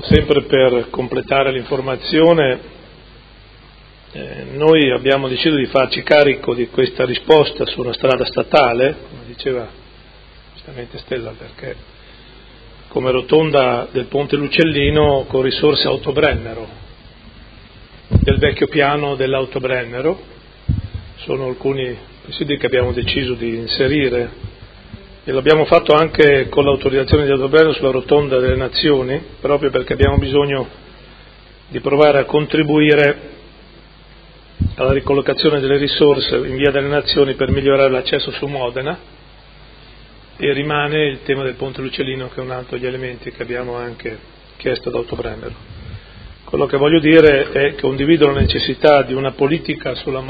Sempre per completare l'informazione, noi abbiamo deciso di farci carico di questa risposta su una strada statale, come diceva giustamente Stella, perché come rotonda del Ponte Lucellino con risorse Autobrennero, del vecchio piano dell'Autobrennero. Sono alcuni presidi che abbiamo deciso di inserire e l'abbiamo fatto anche con l'autorizzazione di Autobrennero sulla rotonda delle Nazioni, proprio perché abbiamo bisogno di provare a contribuire alla ricollocazione delle risorse in via delle Nazioni per migliorare l'accesso su Modena, e rimane il tema del Ponte Lucellino, che è un altro degli elementi che abbiamo anche chiesto ad Autobrennero. Quello che voglio dire è che condivido la necessità di una politica sulla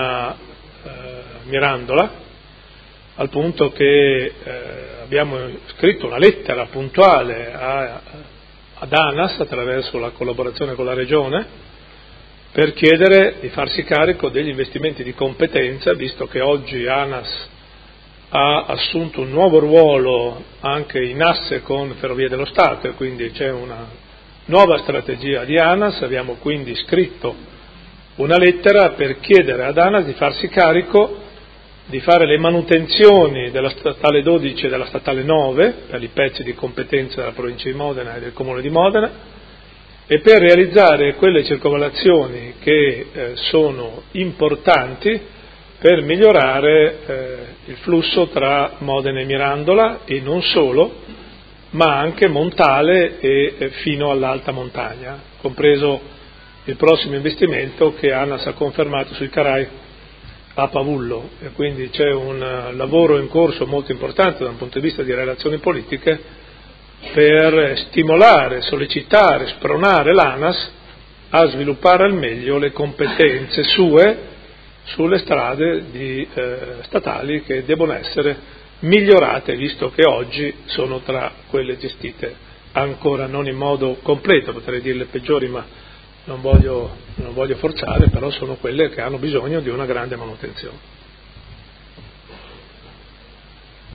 Modena-Mirandola, al punto che abbiamo scritto una lettera puntuale ad ANAS attraverso la collaborazione con la Regione per chiedere di farsi carico degli investimenti di competenza, visto che oggi ANAS ha assunto un nuovo ruolo anche in asse con Ferrovie dello Stato, e quindi c'è una nuova strategia di ANAS. Abbiamo quindi scritto una lettera per chiedere ad ANAS di farsi carico di fare le manutenzioni della statale 12 e della statale 9 per i pezzi di competenza della provincia di Modena e del comune di Modena, e per realizzare quelle circovalazioni che sono importanti per migliorare il flusso tra Modena e Mirandola, e non solo, ma anche Montale e fino all'alta montagna, compreso il prossimo investimento che ANAS ha confermato sui Carai a Pavullo. E quindi c'è un lavoro in corso molto importante da un punto di vista di relazioni politiche per stimolare, sollecitare, spronare l'ANAS a sviluppare al meglio le competenze sue sulle strade statali, che devono essere migliorate, visto che oggi sono tra quelle gestite ancora non in modo completo, potrei dirle peggiori, ma non voglio forzare, però sono quelle che hanno bisogno di una grande manutenzione.